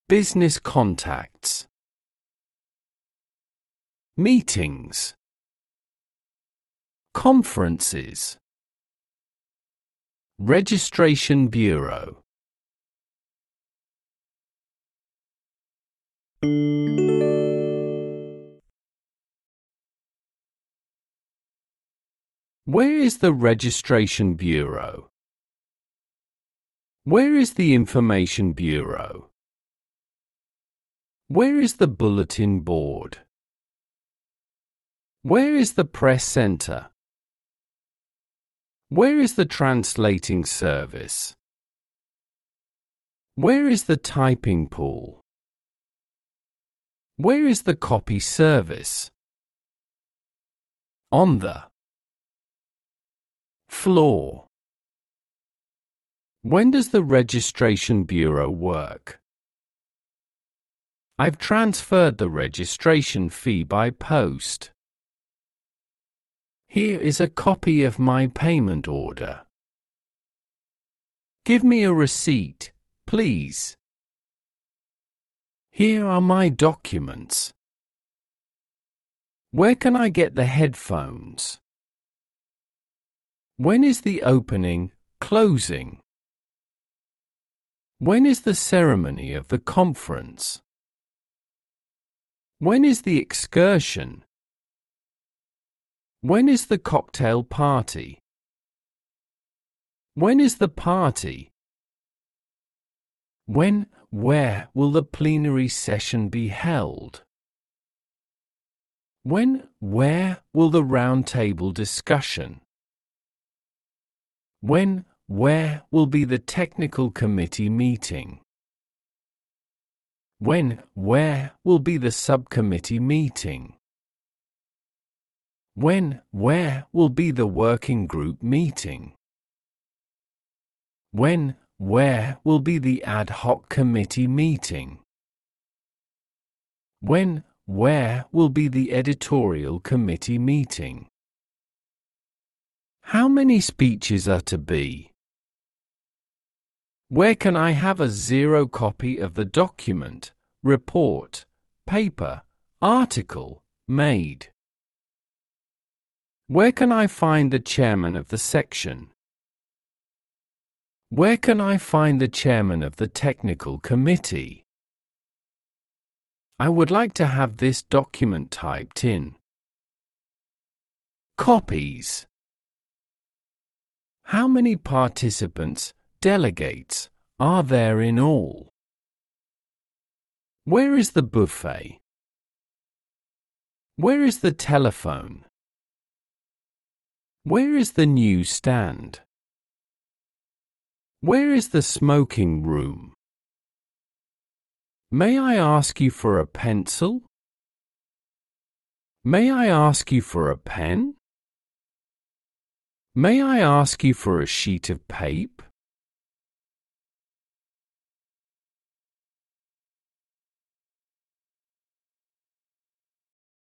Business contacts. Meetings. Conferences. Registration Bureau. Where is the Registration Bureau? Where is the Information Bureau? Where is the Bulletin Board? Where is the Press Center? Where is the Translating Service? Where is the Typing Pool? Where is the Copy Service? On the floor. When does the Registration Bureau work? I've transferred the registration fee by post. Here is a copy of my payment order. Give me a receipt, please. Here are my documents. Where can I get the headphones? When is the opening, closing? When is the ceremony of the conference? When is the excursion? When is the cocktail party? When is the party? When, where will the plenary session be held? When, where will the roundtable discussion? When, where will be the technical committee meeting? When, where will be the subcommittee meeting? When, where will be the working group meeting? When, where will be the ad hoc committee meeting? When, where will be the editorial committee meeting? How many speeches are to be? Where can I have a zero copy of the document, report, paper, article, made? Where can I find the chairman of the section? Where can I find the chairman of the technical committee? I would like to have this document typed in. Copies. How many participants, delegates, are there in all? Where is the buffet? Where is the telephone? Where is the newsstand? Where is the smoking room? May I ask you for a pencil? May I ask you for a pen? May I ask you for a sheet of paper?